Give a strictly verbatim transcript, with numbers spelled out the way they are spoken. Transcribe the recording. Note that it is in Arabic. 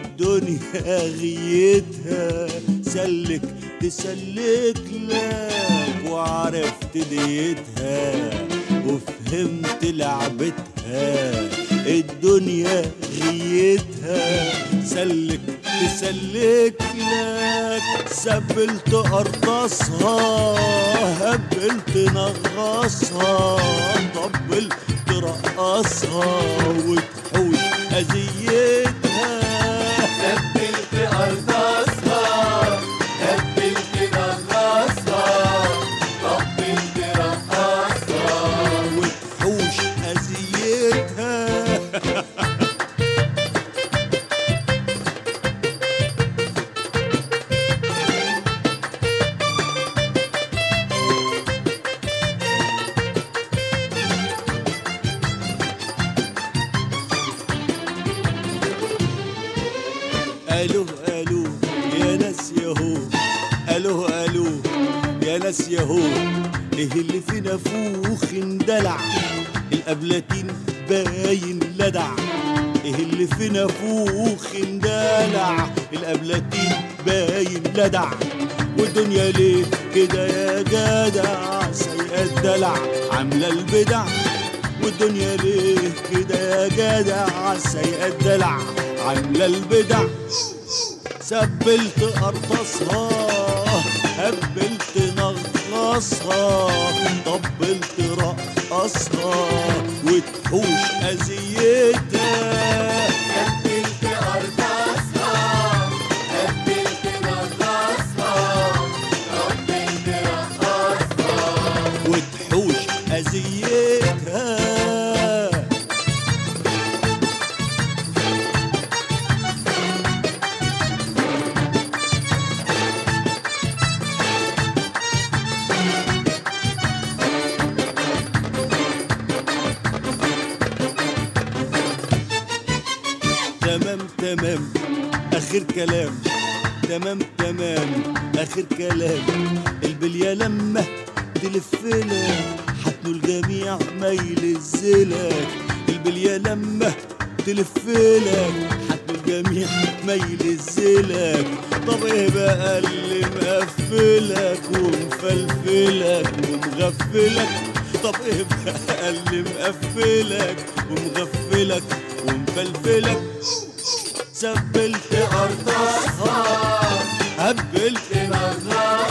الدنيا غيتها سلك تسلك لك، وعرفت ديتها وفهمت لعبتها. الدنيا غيتها سلك تسلك لك، سبلت قرطاسها هبلت نغصها، طبلت ترقصها وتحوش أذيتها. سبلت قرطاسها هبلت نغصها، طبلت ترقصها وتحوش أذيتها. ألو ألو يا ناس ياهو، ألو ألو يا ناس ياهو، إيه اللي في نافوخ اندلع الأبلاتين باين لدع. إيه اللي في نافوخ اندلع الأبلاتين باين لدع. والدنيا ليه كده يا جدع سيئة الدلع عاملة البدع. والدنيا ليه كده يا جدع سيئة الدلع عاملة البدع. سبلت قرطاسها هبلت نغصها، طبلت رقصها وتحوش أذيتها. سبلت قرطاسها هبلت نغصها، طبلت رقصها وتحوش أذيتها. تمام تمام آخر كلام، تمام تمام آخر كلام. البلية لما تلفلك حتنو الجميع ما يلزلك. البلية لما تلفلك حتنو الجميع ما يلزلك. طب ايه بقى اللي مقفلك ومفلفلك ومغفلك؟ طب ايه بقى اللي مقفلك ومغفلك ومفلفلك؟ سبلت قرطاسها هبلت نغصها،